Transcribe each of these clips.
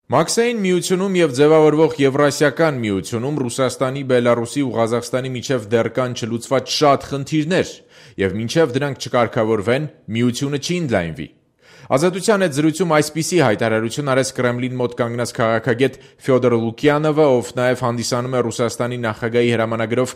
Մաքսային միությունում և ձևավորվող Եվրասիական միությունում Ռուսաստանի, Բելարուսի ու Ղազախստանի միջև դեռ կան չլուծված շատ խնդիրներ, և մինչև դրանք չկարգավորվեն, միությունը չի ընդլայնվի։ Ազատության հետ զրույցում այսպիսի հայտարարություն արեց Կրեմլին մոտ կանգնած քաղաքագետ Ֆյոդոր Լուկյանովը, ով նաև հանդիսանում է Ռուսաստանի նախագահի հրամանագրով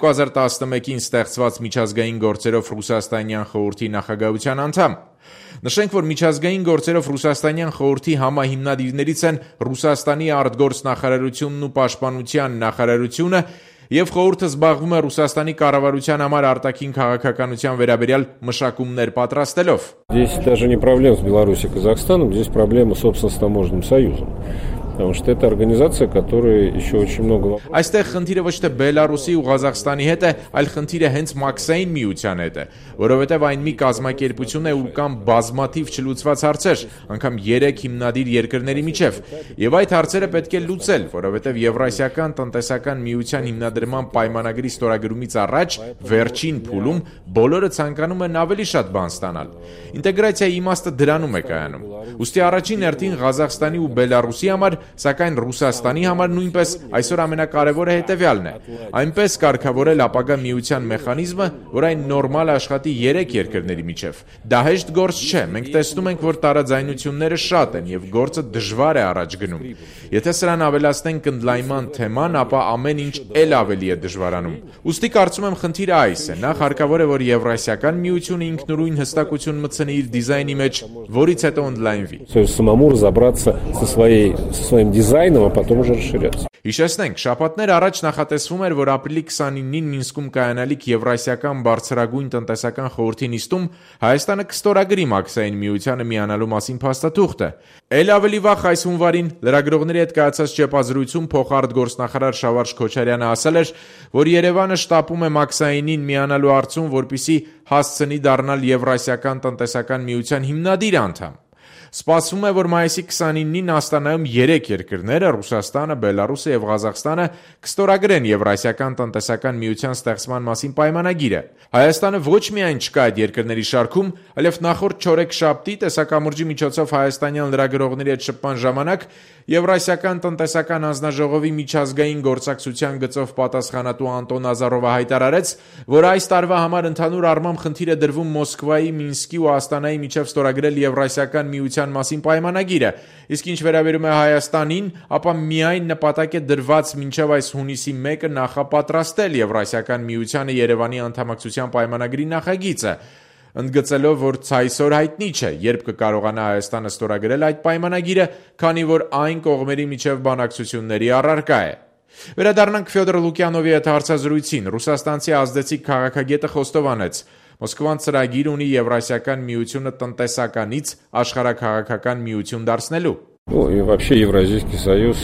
2011-ին ստեղծված միջազգային գործերով Ռուսաստանյան խորհրդի նախագահության անդամ։ Նշենք, որ միջազգային գործերով Ռուսաստանյան խորհրդի համահիմնադիրներից են Ռուսաստանի արտգործնախարարությունն ու պաշտպանության նախարարությունը, և խորհուրդը զբաղվում է Ռուսաստանի կառավարության համար արտաքին քաղաքականության վերաբերյալ մշակումներ պատրաստելով։ Здесь даже не проблема с Беларусью и Казахстаном, здесь проблема, собственно, с таможенным союзом. Потому что это организация, которая еще очень много вопросов. Այստեղ խնդիրը ոչ թե Բելարուսի ու Ղազախստանի հետ է, այլ խնդիրը հենց Մաքսային միության հետ է, որովհետև այն մի կազմակերպություն է, ուր կան բազմաթիվ չլուծված հարցեր, անգամ 3 հիմնադիր երկրների միջև, եւ այդ հարցերը պետք է լուծել, որովհետև Եվրասիական տնտեսական միության հիմնադրման պայմանագրի ստորագրումից առաջ վերջին փուլում բոլորը ցանկանում են ավելի շատ բան ստանալ։ Ինտեգրացիայի իմաստը դրանում է կայանում։ Ուստի առաջին հերթին Ղազախստանի ու Բելարուսի համար, սակայն Ռուսաստանի համար նույնպես այսօր ամենակարևորը հետևյալն է. այնպես կարգավորել ապագա միության մեխանիզմը, որ այն նորմալ աշխատի 3 երկրների միջև։ Դա հեշտ գործ չէ, մենք տեսնում ենք, որ տարաձայնությունները շատ են եւ գործը դժվար է առաջ գնում։ Եթե սրան ավելացնենք ընդլայնման թեման, ապա ամեն ինչ էլ ավելի է դժվարանում։ Ուստի կարծում եմ խնդիրը այս է. նախ հարկավոր է, որ Եվրասիական միությունը ինքնուրույն հստակություն մտցնի իր դիզայնի մեջ, որից հետո ընդլայնվի։ Самому разобраться со своим дизайном, а потом уже расширяться. Հիշեցնենք, շաբաթներ առաջ նախատեսվում էր, որ ապրիլի 29-ին Մինսկում կայանալիք Եվրասիական բարձրագույն տնտեսական խորհրդի նիստում Հայաստանը կստորագրի Մաքսային միությանը միանալու մասին փաստաթուղթը։ Էլ ավելի վաղ այս հունվարին լրագրողների հետ կայացած ճեպազրույցում փոխարտգործնախարար Շավարժ Քոչարյանը ասել էր, որ Երևանը շտապում է Մաքսայինին միանալու հարցում, որպեսզի հասցնի դառնալ Եվրասիական տնտեսական միության հիմնադիր անդամ։ Սպասվում է, որ մայիսի 29-ին Աստանայում 3 երկրները՝ Ռուսաստանը, Բելարուսը և Ղազախստանը կստորագրեն Եվրասիական տնտեսական միության ստեղծման մասին պայմանագիրը։ Հայաստանը ոչ միայն չկա այդ երկրների շարքում, այլև նախորդ չորեքշաբթի տեսակամուրջի միջոցով հայաստանյան լրագրողների հետ շփման ժամանակ Եվրասիական տնտեսական հանձնաժողովի միջազգային գործակցության գծով պատասխանատու Անտոն Ազարովը հայտարարեց, որ այս տարվա համար ընդհանուր առմամբ խնդիր է դրվում Մոսկվայի, Մինսկի ու Աստանայի միջև ստորագրել Եվրասիական միության մասին պայմանագիրը, իսկ ինչ վերաբերում է Հայաստանին, ապա միայն նպատակ է դրված մինչև այս հունիսի 1-ը նախապատրաստել Եվրասիական միությանը Երևանի անդամակցության պայմանագրի նախագիծը, ընդգծելով, որ ցայսօր հայտնի չէ, երբ կկարողանա Հայաստանը ստորագրել այդ պայմանագիրը, քանի որ այն կողմերի միջև բանակցությունների առարկա է։ Վերադառնանք Ֆյոդոր Լուկյանովի հետ հարցազրույցին, ռուսաստանցի ազդեցիկ քաղաքագետը խոստովանեց. Մոսկվան ծրագիր ունի Եվրասիական միությունը տնտեսականից աշխարհաքաղաքական միություն դարձնելու։ Ну и вообще Евразийский союз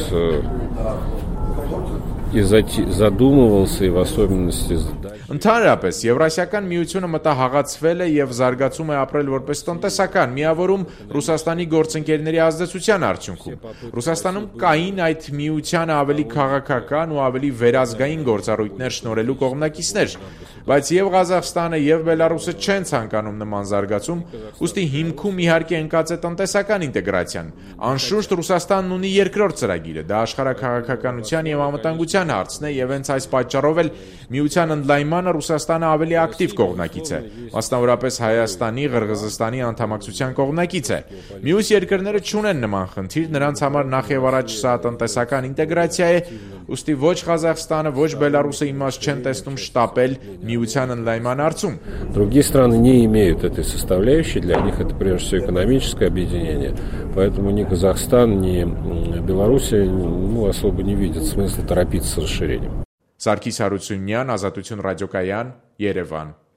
и задумывался, и в особенности Ընդհանրապես, Եվրասիական միությունը մտահղացվել է եւ զարգացում է ապրել որպես տնտեսական միավորում Ռուսաստանի գործընկերների ազդեցության արդյունքում։ Ռուսաստանում կային այդ միությանը ավելի քաղաքական ու ավելի վերազգային գործառույթներ շնորհելու կողմնակիցներ, բայց եւ Ղազախստանը եւ Բելարուսը չեն ցանկանում նման զարգացում, ուստի հիմքում իհարկե ընկած է տնտեսական ինտեգրացիան։ Անշուշտ Ռուսաստանն ունի երկրորդ ծրագիրը, դա աշխարհաքաղաքականության եւ անվտանգության հարցն է եւ հենց այս պատճառով էլ միության ընդլայնմանը Ռուսաստանը ավելի ակտիվ կողմնակից է, մասնավորապես Հայաստանի, Ղրղզստանի անդամակցության կողմնակից է։ Մյուս երկրները չունեն նման խնդիր, նրանց համար նախ եւ առաջ սա տնտեսական ինտեգրացիա է, ուստի ոչ Ղազախստանը, ոչ Բելարուսը իմաստ չեն տեսնում շտապել միության ընդլայնման հարցում։ Другие страны не имеют этой составляющей, для них это прежде всего экономическое объединение, поэтому ни Казахстан, ни Беларусь особо не видят смысла торопиться с расширением. Սարգիս Հարությունյան, Ազատություն ռադիոկայան, Երևան։